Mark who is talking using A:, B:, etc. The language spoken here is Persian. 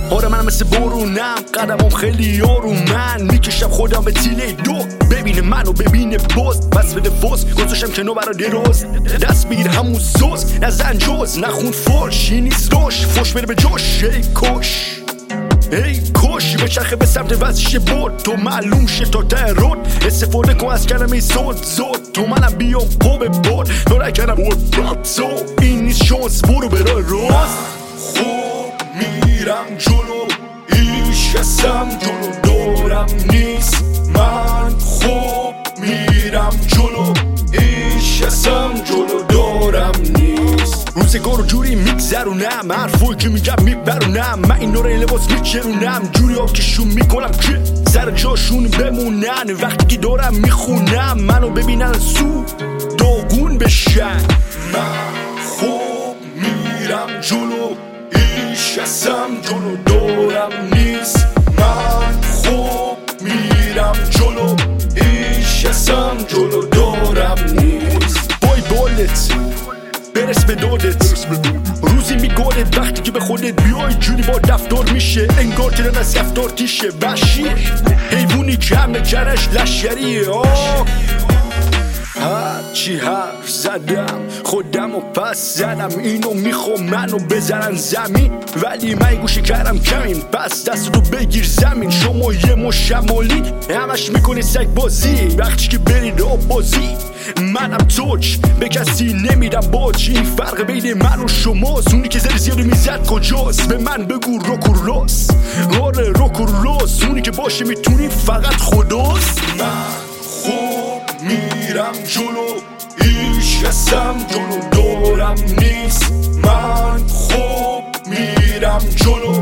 A: آره من مثل برونم، قدمم خیلی آرومن، میکشم خودم به تیله دو، ببینه منو ببینه باز، بس بده فوز گذاشتم کنو برا دراز، دست بگیر همون زوز، نزن جوز نخون فوش، این نیست روش، فوش بره به جوش. ای کش ای کش به چرخه به سمت وزش بود، تو معلوم شه تا ته رود، استفاده کن از کلمه زود زود، تو منم بیام قوب بود نورای کنم بود تو، این نیست شانس برو برای راست. خوب میرم جلو ایش کسم جلو دورم نیست، من خوب میرم جلو ایش کسم جلو دورم نیست. روزگارو جوری میگذرونم، حرفوی که میگم میبرونم، من این نوره لباس میچرونم، جوری ها که شون میکنم که سر جاشون بمونن، وقتی که دارم میخونم منو ببینن سو داغون بشن. من خوب میرم جلو ایش کسم جلو دورم نیست، من خوب میرم جلو ایش کسم جلو دورم نیست. بای بالت برس به دادت، روزی میگادت وقتی که به خودت بیای، جوری با دفتار میشه انگار که از گفتار تیشه وحشی، حیوونی که همه جرش لشگریه. هرچی حرف زدم خودم و پس زدم، اینو میخوام منو بزنن زمین، ولی من گوشه کردم کمین، پس دستتو بگیر زمین. شما یه مشمالی همش میکنی سگ بازی، وقتی که برید بازی منم توچ به کسی نمیدم باج، این فرق بین من و شماست، اونی که زر زیادو میزد کجاست، به من بگو روکوروس، آره روکوروس، اونی که باشه میتونی فقط خداست. من خوب میرم جلو ایش کسم جلو دورم نیست، من خوب میرم جلو